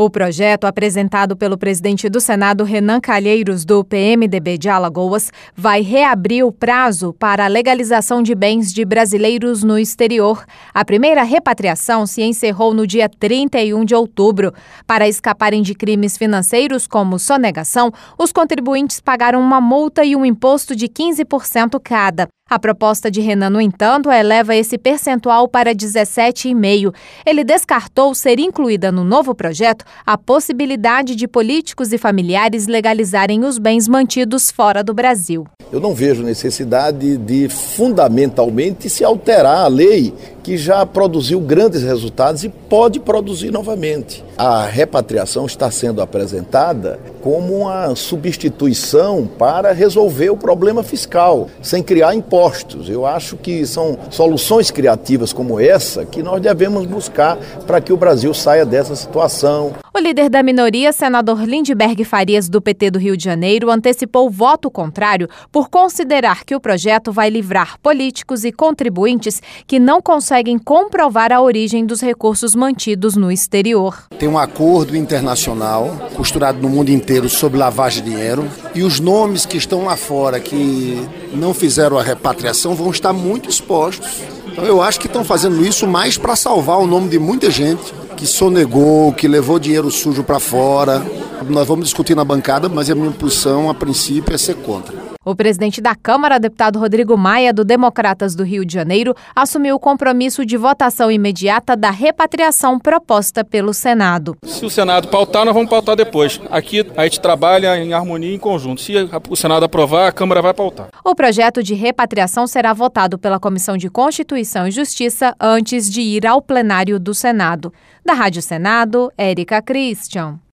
O projeto, apresentado pelo presidente do Senado, Renan Calheiros, do PMDB de Alagoas, vai reabrir o prazo para a legalização de bens de brasileiros no exterior. A primeira repatriação se encerrou no dia 31 de outubro. Para escaparem de crimes financeiros como sonegação, os contribuintes pagaram uma multa e um imposto de 15% cada. A proposta de Renan, no entanto, eleva esse percentual para 17,5%. Ele descartou ser incluída no novo projeto a possibilidade de políticos e familiares legalizarem os bens mantidos fora do Brasil. Eu não vejo necessidade de fundamentalmente se alterar a lei que já produziu grandes resultados e pode produzir novamente. A repatriação está sendo apresentada como uma substituição para resolver o problema fiscal, sem criar impostos. Eu acho que são soluções criativas como essa que nós devemos buscar para que o Brasil saia dessa situação. O líder da minoria, senador Lindbergh Farias, do PT do Rio de Janeiro, antecipou voto contrário por considerar que o projeto vai livrar políticos e contribuintes que não conseguem comprovar a origem dos recursos mantidos no exterior. Tem um acordo internacional costurado no mundo inteiro sobre lavagem de dinheiro e os nomes que estão lá fora que não fizeram a repatriação vão estar muito expostos. Então eu acho que estão fazendo isso mais para salvar o nome de muita gente que sonegou, que levou dinheiro sujo para fora. Nós vamos discutir na bancada, mas a minha posição, a princípio, é ser contra. O presidente da Câmara, deputado Rodrigo Maia, do Democratas do Rio de Janeiro, assumiu o compromisso de votação imediata da repatriação proposta pelo Senado. Se o Senado pautar, nós vamos pautar depois. Aqui a gente trabalha em harmonia e em conjunto. Se o Senado aprovar, a Câmara vai pautar. O projeto de repatriação será votado pela Comissão de Constituição e Justiça antes de ir ao plenário do Senado. Da Rádio Senado, Érica Christian.